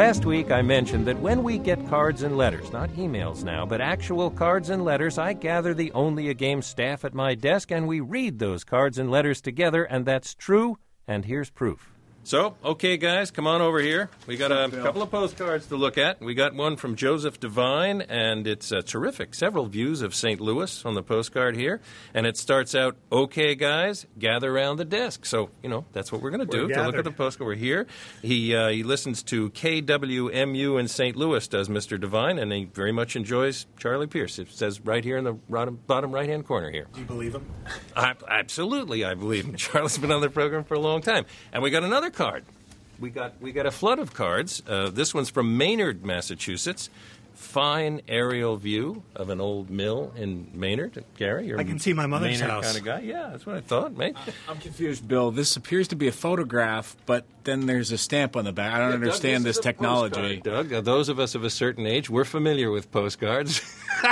Last week I mentioned that when we get cards and letters, not emails now, but actual cards and letters, I gather the Only a Game staff at my desk and we read those cards and letters together, and that's true, and here's proof. So, okay, guys, come on over here. We got a couple of postcards to look at. We got one from Joseph Devine, and it's terrific. Several views of St. Louis on the postcard here. And it starts out, okay, guys, gather around the desk. So, that's what we're going to do. To look at the postcard, we're here. He listens to KWMU in St. Louis, does Mr. Devine, and he very much enjoys Charlie Pierce. It says right here in the bottom right-hand corner here. Do you believe him? Absolutely, I believe him. Charlie's been on the program for a long time. And we got another card. We got a flood of cards. This one's from Maynard, Massachusetts. Fine aerial view of an old mill in Maynard. Gary, you're I can see my mother's Maynard house. kind of guy. Yeah, that's what I thought, mate. I'm confused, Bill. This appears to be a photograph, but then there's a stamp on the back. I don't understand this technology. Doug, those of us of a certain age, we're familiar with postcards.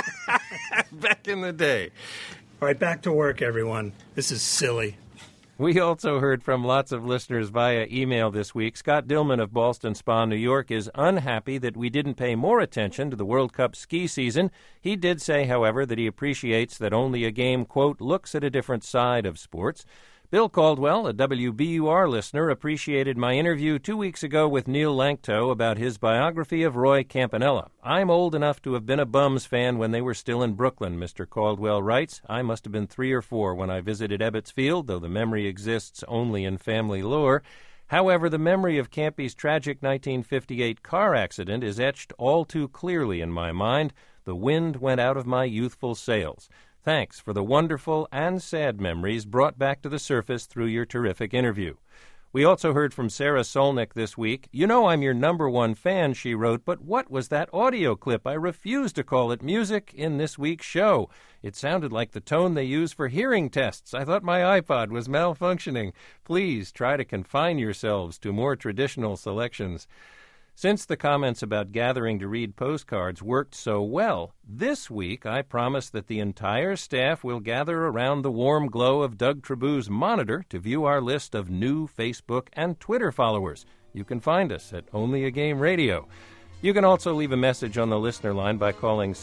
Back in the day. All right, back to work, everyone. This is silly. We also heard from lots of listeners via email this week. Scott Dillman of Ballston Spa, New York, is unhappy that we didn't pay more attention to the World Cup ski season. He did say, however, that he appreciates that Only a Game, quote, looks at a different side of sports. Bill Caldwell, a WBUR listener, appreciated my interview 2 weeks ago with Neil Lanctot about his biography of Roy Campanella. I'm old enough to have been a Bums fan when they were still in Brooklyn, Mr. Caldwell writes. I must have been 3 or 4 when I visited Ebbets Field, though the memory exists only in family lore. However, the memory of Campy's tragic 1958 car accident is etched all too clearly in my mind. The wind went out of my youthful sails. Thanks for the wonderful and sad memories brought back to the surface through your terrific interview. We also heard from Sarah Solnick this week. You know I'm your #1 fan, she wrote, but what was that audio clip? I refuse to call it music in this week's show. It sounded like the tone they use for hearing tests. I thought my iPod was malfunctioning. Please try to confine yourselves to more traditional selections. Since the comments about gathering to read postcards worked so well, this week I promise that the entire staff will gather around the warm glow of Doug Trabou's monitor to view our list of new Facebook and Twitter followers. You can find us at Only a Game Radio. You can also leave a message on the listener line by calling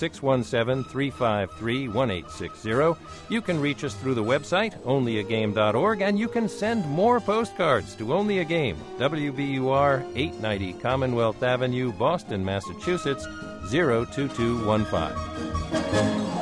617-353-1860. You can reach us through the website, onlyagame.org, and you can send more postcards to Only a Game, WBUR, 890 Commonwealth Avenue, Boston, Massachusetts, 02215.